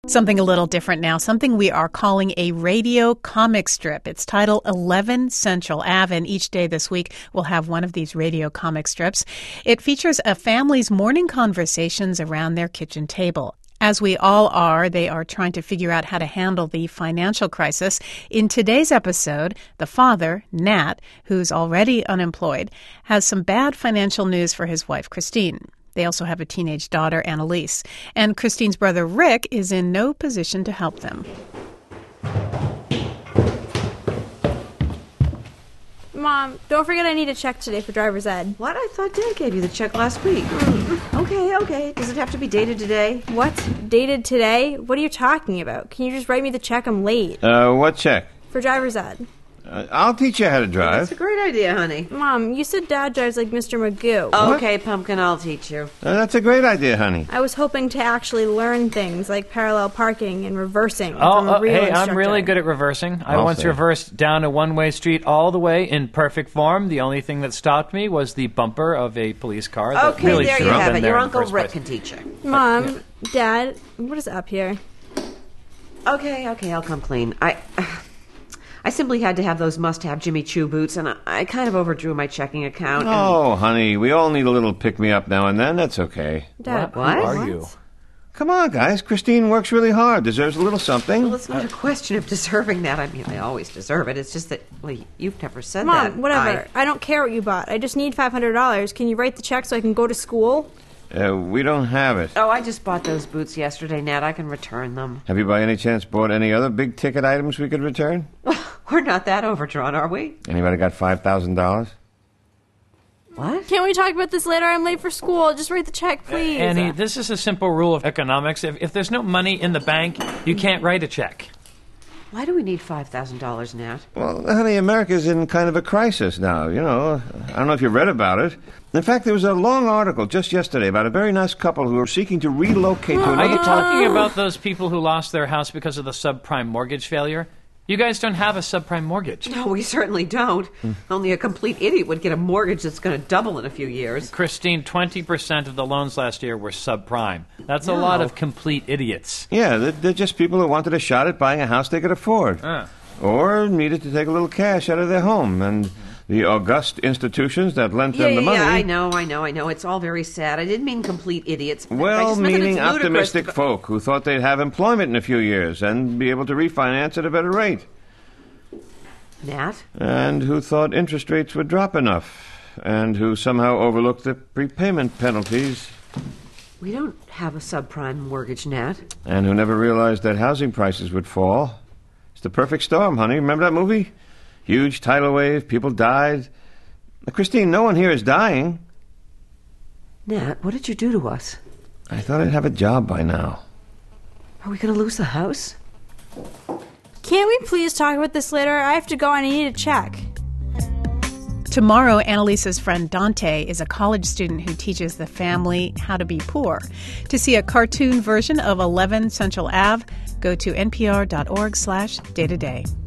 Something a little different now, something we are calling a radio comic strip. It's titled 11 Central Ave, and each day this week we'll have one of these radio comic strips. It features a family's morning conversations around their kitchen table. As we all are, they are trying to figure out how to handle the financial crisis. In today's episode, the father, Nat, who's already unemployed, has some bad financial news for his wife, Christine. They also have a teenage daughter, Annalise. And Christine's brother, Rick, is in no position to help them. Mom, don't forget I need a check today for driver's ed. What? I thought Dad gave you the check last week. Okay. Does it have to be dated today? What? Dated today? What are you talking about? Can you just write me the check? I'm late. What check? For driver's ed. I'll teach you how to drive. That's a great idea, honey. Mom, you said Dad drives like Mr. Magoo. Okay, Pumpkin, I'll teach you. That's a great idea, honey. I was hoping to actually learn things like parallel parking and reversing from a real instructor. I'm really good at reversing. I once reversed down a one-way street all the way in perfect form. The only thing that stopped me was the bumper of a police car. Okay, really there you have it. Your Uncle Rick place. can teach you. Mom, Dad, what is up here? Okay, I'll come clean. I simply had to have those must-have Jimmy Choo boots, and I kind of overdrew my checking account. Oh, honey, we all need a little pick-me-up now and then. That's okay. Dad, What? Who are you? Come on, guys. Christine works really hard. Deserves a little something. Well, it's not a question of deserving that. I mean, I always deserve it. It's just that, well, you've never said that. Mom, whatever. I don't care what you bought. I just need $500. Can you write the check so I can go to school? We don't have it. Oh, I just bought those boots yesterday, Nat. I can return them. Have you by any chance bought any other big-ticket items we could return? We're not that overdrawn, are we? Anybody got $5,000? What? Can't we talk about this later? I'm late for school. Just write the check, please. Annie, this is a simple rule of economics. If there's no money in the bank, you can't write a check. Why do we need $5,000, Nat? Well, honey, America's in kind of a crisis now, you know. I don't know if you read about it. In fact, there was a long article just yesterday about a very nice couple who are seeking to relocate to Are another you town. talking about those people who lost their house because of the subprime mortgage failure? You guys don't have a subprime mortgage. No, we certainly don't. Only a complete idiot would get a mortgage that's going to double in a few years. Christine, 20% of the loans last year were subprime. That's a lot of complete idiots. Yeah, they're just people who wanted a shot at buying a house they could afford. Or needed to take a little cash out of their home. And the august institutions that lent them the money... Yeah, I know. It's all very sad. I didn't mean complete idiots. Well-meaning, it's optimistic folk who thought they'd have employment in a few years and be able to refinance at a better rate. Nat? And who thought interest rates would drop enough. And who somehow overlooked the prepayment penalties. We don't have a subprime mortgage, Nat. And who never realized that housing prices would fall. It's the perfect storm, honey. Remember that movie? Huge tidal wave, people died. Christine, no one here is dying. Nat, what did you do to us? I thought I'd have a job by now. Are we going to lose the house? Can't we please talk about this later? I have to go and I need a check. Tomorrow, Annalise's friend Dante is a college student who teaches the family how to be poor. To see a cartoon version of 11 Central Ave, go to npr.org/day-to-day.